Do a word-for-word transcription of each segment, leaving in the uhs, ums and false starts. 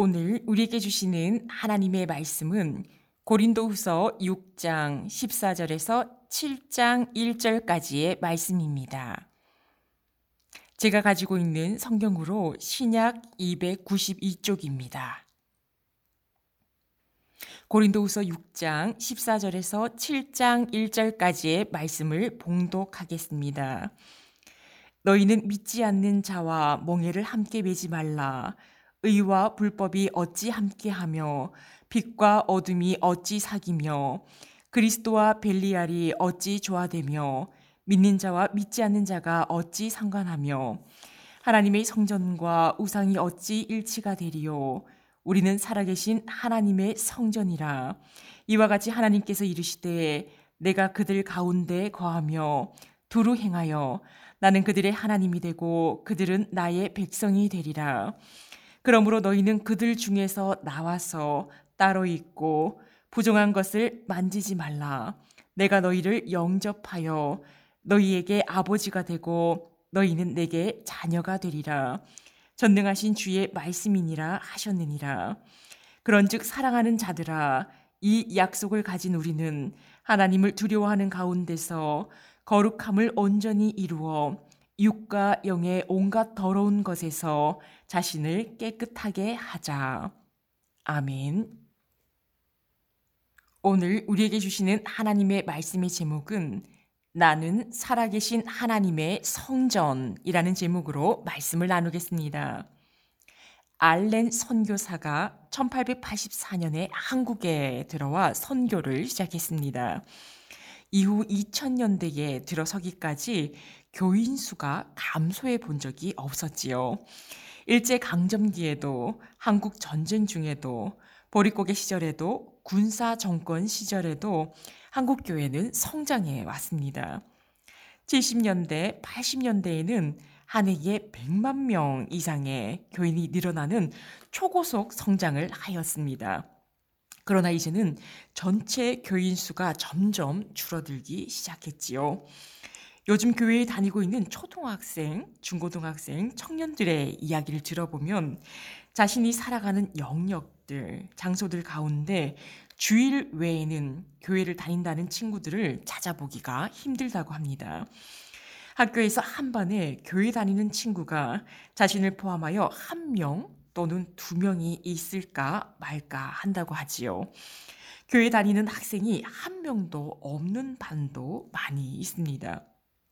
오늘 우리에게 주시는 하나님의 말씀은 고린도후서 육 장 십사 절에서 칠 장 일 절까지의 말씀입니다. 제가 가지고 있는 성경으로 신약 이백구십이 쪽입니다. 고린도후서 육 장 십사 절에서 칠 장 일 절까지의 말씀을 봉독하겠습니다. 너희는 믿지 않는 자와 멍에를 함께 매지 말라. 의와 불법이 어찌 함께하며 빛과 어둠이 어찌 사귀며 그리스도와 벨리알이 어찌 조화되며 믿는 자와 믿지 않는 자가 어찌 상관하며 하나님의 성전과 우상이 어찌 일치가 되리요. 우리는 살아계신 하나님의 성전이라. 이와 같이 하나님께서 이르시되 내가 그들 가운데 거하며 두루 행하여 나는 그들의 하나님이 되고 그들은 나의 백성이 되리라. 그러므로 너희는 그들 중에서 나와서 따로 있고 부정한 것을 만지지 말라. 내가 너희를 영접하여 너희에게 아버지가 되고 너희는 내게 자녀가 되리라. 전능하신 주의 말씀이니라 하셨느니라. 그런즉 사랑하는 자들아, 이 약속을 가진 우리는 하나님을 두려워하는 가운데서 거룩함을 온전히 이루어 육과 영의 온갖 더러운 것에서 자신을 깨끗하게 하자. 아멘. 오늘 우리에게 주시는 하나님의 말씀의 제목은 나는 살아계신 하나님의 성전이라는 제목으로 말씀을 나누겠습니다. 알렌 선교사가 천팔백팔십사 년에 한국에 들어와 선교를 시작했습니다. 이후 이천 년대에 들어서기까지 교인 수가 감소해 본 적이 없었지요. 일제강점기에도 한국 전쟁 중에도 보릿고개 시절에도 군사 정권 시절에도 한국 교회는 성장해 왔습니다. 칠십 년대, 팔십 년대에는 한 해에 백만 명 이상의 교인이 늘어나는 초고속 성장을 하였습니다. 그러나 이제는 전체 교인 수가 점점 줄어들기 시작했지요. 요즘 교회에 다니고 있는 초등학생, 중고등학생, 청년들의 이야기를 들어보면 자신이 살아가는 영역들, 장소들 가운데 주일 외에는 교회를 다닌다는 친구들을 찾아보기가 힘들다고 합니다. 학교에서 한 반에 교회 다니는 친구가 자신을 포함하여 한 명 또는 두 명이 있을까 말까 한다고 하지요. 교회 다니는 학생이 한 명도 없는 반도 많이 있습니다.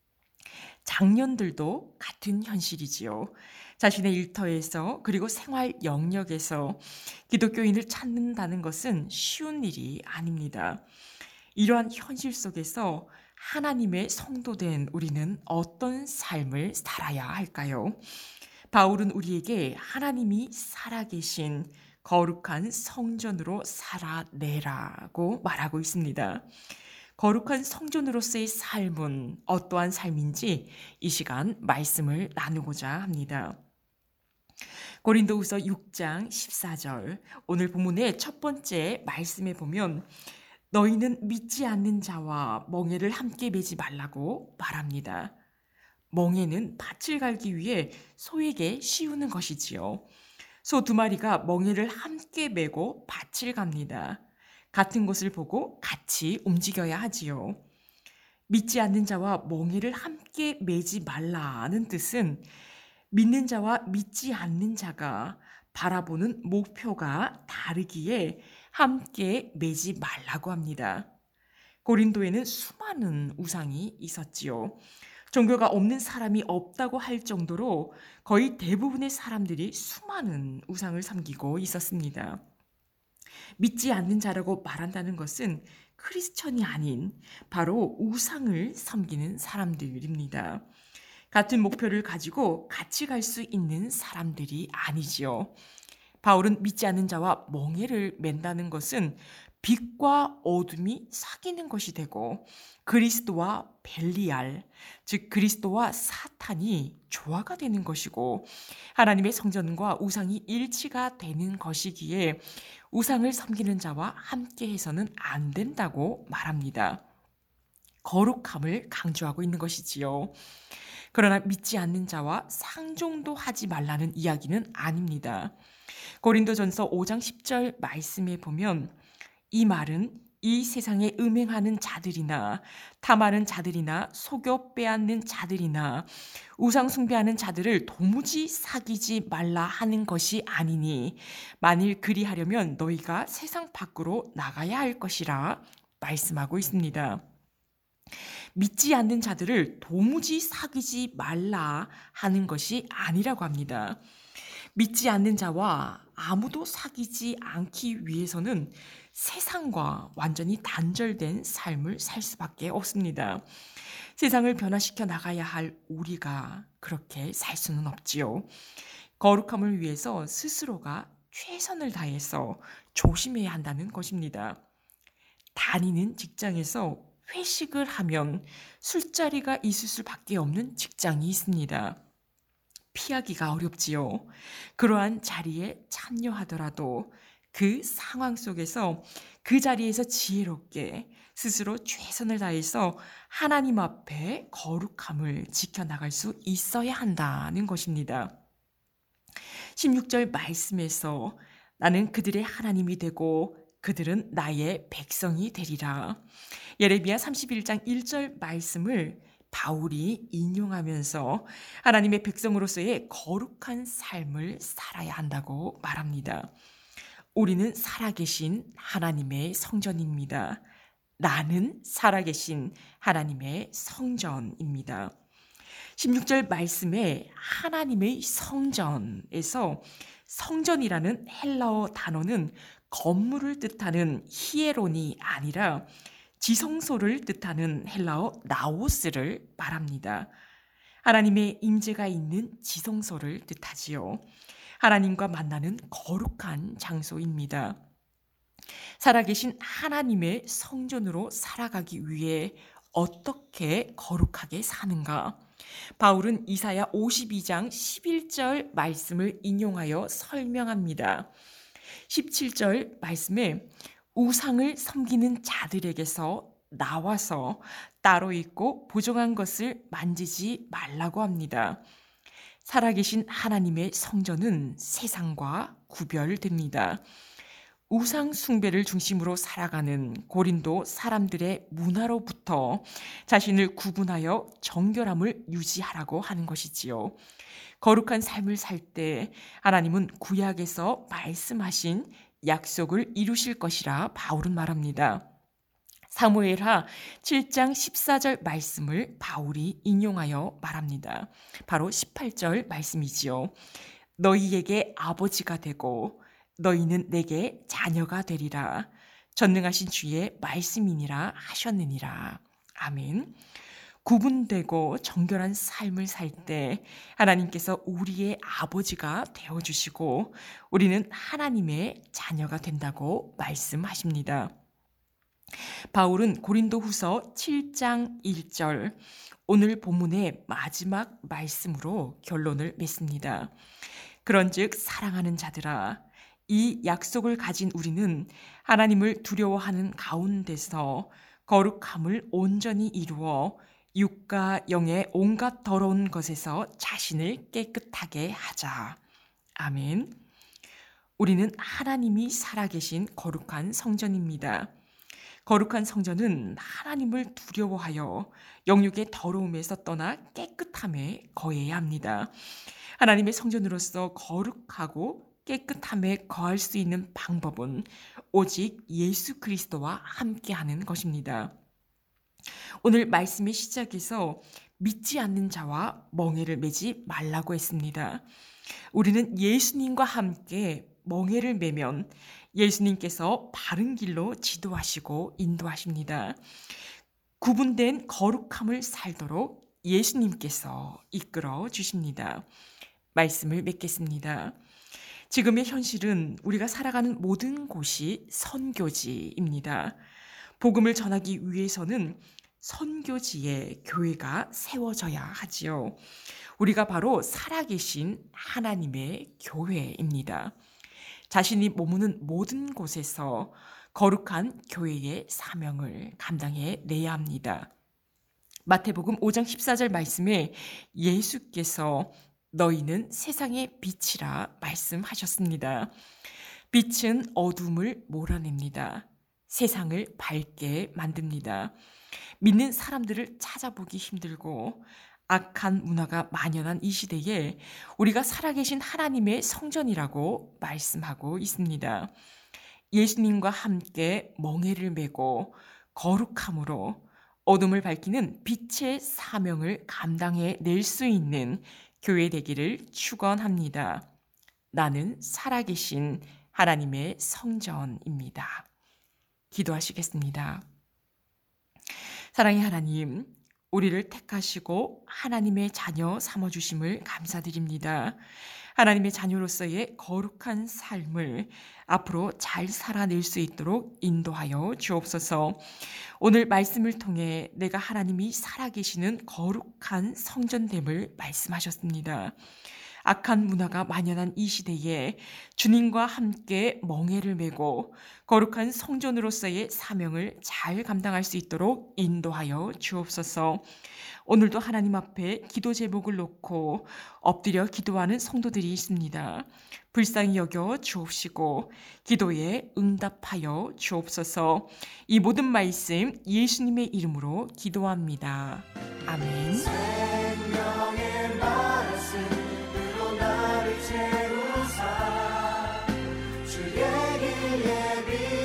장년들도 같은 현실이지요. 자신의 일터에서 그리고 생활 영역에서 기독교인을 찾는다는 것은 쉬운 일이 아닙니다. 이러한 현실 속에서 하나님의 성도된 우리는 어떤 삶을 살아야 할까요? 바울은 우리에게 하나님이 살아계신 거룩한 성전으로 살아내라고 말하고 있습니다. 거룩한 성전으로서의 삶은 어떠한 삶인지 이 시간 말씀을 나누고자 합니다. 고린도후서 육 장 십사 절, 오늘 본문의 첫 번째 말씀에 보면 너희는 믿지 않는 자와 멍에를 함께 매지 말라고 말합니다. 멍에는 밭을 갈기 위해 소에게 씌우는 것이지요. 소 두 마리가 멍에를 함께 메고 밭을 갑니다. 같은 곳을 보고 같이 움직여야 하지요. 믿지 않는 자와 멍에를 함께 매지 말라는 뜻은 믿는 자와 믿지 않는 자가 바라보는 목표가 다르기에 함께 매지 말라고 합니다. 고린도에는 수많은 우상이 있었지요. 종교가 없는 사람이 없다고 할 정도로 거의 대부분의 사람들이 수많은 우상을 섬기고 있었습니다. 믿지 않는 자라고 말한다는 것은 크리스천이 아닌 바로 우상을 섬기는 사람들입니다. 같은 목표를 가지고 같이 갈 수 있는 사람들이 아니지요. 바울은 믿지 않는 자와 멍에를 맨다는 것은 빛과 어둠이 사귀는 것이 되고 그리스도와 벨리알, 즉 그리스도와 사탄이 조화가 되는 것이고 하나님의 성전과 우상이 일치가 되는 것이기에 우상을 섬기는 자와 함께 해서는 안 된다고 말합니다. 거룩함을 강조하고 있는 것이지요. 그러나 믿지 않는 자와 상종도 하지 말라는 이야기는 아닙니다. 고린도전서 오 장 십 절 말씀에 보면 이 말은 이 세상에 음행하는 자들이나 탐하는 자들이나 속여 빼앗는 자들이나 우상 숭배하는 자들을 도무지 사귀지 말라 하는 것이 아니니 만일 그리하려면 너희가 세상 밖으로 나가야 할 것이라 말씀하고 있습니다. 믿지 않는 자들을 도무지 사귀지 말라 하는 것이 아니라고 합니다. 믿지 않는 자와 아무도 사귀지 않기 위해서는 세상과 완전히 단절된 삶을 살 수밖에 없습니다. 세상을 변화시켜 나가야 할 우리가 그렇게 살 수는 없지요. 거룩함을 위해서 스스로가 최선을 다해서 조심해야 한다는 것입니다. 다니는 직장에서 회식을 하면 술자리가 있을 수밖에 없는 직장이 있습니다. 피하기가 어렵지요. 그러한 자리에 참여하더라도 그 상황 속에서 그 자리에서 지혜롭게 스스로 최선을 다해서 하나님 앞에 거룩함을 지켜나갈 수 있어야 한다는 것입니다. 십육 절 말씀에서 나는 그들의 하나님이 되고 그들은 나의 백성이 되리라. 예레미야 삼십일 장 일 절 말씀을 바울이 인용하면서 하나님의 백성으로서의 거룩한 삶을 살아야 한다고 말합니다. 우리는 살아계신 하나님의 성전입니다. 나는 살아계신 하나님의 성전입니다. 십육 절 말씀에 하나님의 성전에서 성전이라는 헬라어 단어는 건물을 뜻하는 히에론이 아니라 지성소를 뜻하는 헬라어 나오스를 말합니다. 하나님의 임재가 있는 지성소를 뜻하지요. 하나님과 만나는 거룩한 장소입니다. 살아계신 하나님의 성전으로 살아가기 위해 어떻게 거룩하게 사는가? 바울은 이사야 오십이 장 십일 절 말씀을 인용하여 설명합니다. 십칠 절 말씀에 우상을 섬기는 자들에게서 나와서 따로 있고 부정한 것을 만지지 말라고 합니다. 살아계신 하나님의 성전은 세상과 구별됩니다. 우상 숭배를 중심으로 살아가는 고린도 사람들의 문화로부터 자신을 구분하여 정결함을 유지하라고 하는 것이지요. 거룩한 삶을 살 때 하나님은 구약에서 말씀하신 약속을 이루실 것이라 바울은 말합니다. 사무엘하 칠 장 십사 절 말씀을 바울이 인용하여 말합니다. 바로 십팔 절 말씀이지요. 너희에게 아버지가 되고 너희는 내게 자녀가 되리라. 전능하신 주의 말씀이니라 하셨느니라. 아멘. 구분되고 정결한 삶을 살 때 하나님께서 우리의 아버지가 되어주시고 우리는 하나님의 자녀가 된다고 말씀하십니다. 바울은 고린도후서 칠 장 일 절 오늘 본문의 마지막 말씀으로 결론을 맺습니다. 그런즉 사랑하는 자들아 이 약속을 가진 우리는 하나님을 두려워하는 가운데서 거룩함을 온전히 이루어 육과 영의 온갖 더러운 것에서 자신을 깨끗하게 하자. 아멘. 우리는 하나님이 살아계신 거룩한 성전입니다. 거룩한 성전은 하나님을 두려워하여 영육의 더러움에서 떠나 깨끗함에 거해야 합니다. 하나님의 성전으로서 거룩하고 깨끗함에 거할 수 있는 방법은 오직 예수 그리스도와 함께하는 것입니다. 오늘 말씀의 시작에서 믿지 않는 자와 멍에를 매지 말라고 했습니다. 우리는 예수님과 함께 멍에를 매면 예수님께서 바른 길로 지도하시고 인도하십니다. 구분된 거룩함을 살도록 예수님께서 이끌어 주십니다. 말씀을 맺겠습니다. 지금의 현실은 우리가 살아가는 모든 곳이 선교지입니다. 복음을 전하기 위해서는 선교지에 교회가 세워져야 하지요. 우리가 바로 살아계신 하나님의 교회입니다. 자신이 머무는 모든 곳에서 거룩한 교회의 사명을 감당해 내야 합니다. 마태복음 오 장 십사 절 말씀에 예수께서 너희는 세상의 빛이라 말씀하셨습니다. 빛은 어둠을 몰아냅니다. 세상을 밝게 만듭니다. 믿는 사람들을 찾아보기 힘들고 악한 문화가 만연한 이 시대에 우리가 살아계신 하나님의 성전이라고 말씀하고 있습니다. 예수님과 함께 멍에를 메고 거룩함으로 어둠을 밝히는 빛의 사명을 감당해 낼 수 있는 교회 되기를 축원합니다. 나는 살아계신 하나님의 성전입니다. 기도하시겠습니다. 사랑의 하나님, 우리를 택하시고 하나님의 자녀 삼아주심을 감사드립니다. 하나님의 자녀로서의 거룩한 삶을 앞으로 잘 살아낼 수 있도록 인도하여 주옵소서. 오늘 말씀을 통해 내가 하나님이 살아계시는 거룩한 성전됨을 말씀하셨습니다. 악한 문화가 만연한 이 시대에 주님과 함께 멍에를 메고 거룩한 성전으로서의 사명을 잘 감당할 수 있도록 인도하여 주옵소서. 오늘도 하나님 앞에 기도 제목을 놓고 엎드려 기도하는 성도들이 있습니다. 불쌍히 여겨 주옵시고 기도에 응답하여 주옵소서. 이 모든 말씀 예수님의 이름으로 기도합니다. 아멘. 생명의 말씀으로 나를 채우사 주의 길 예비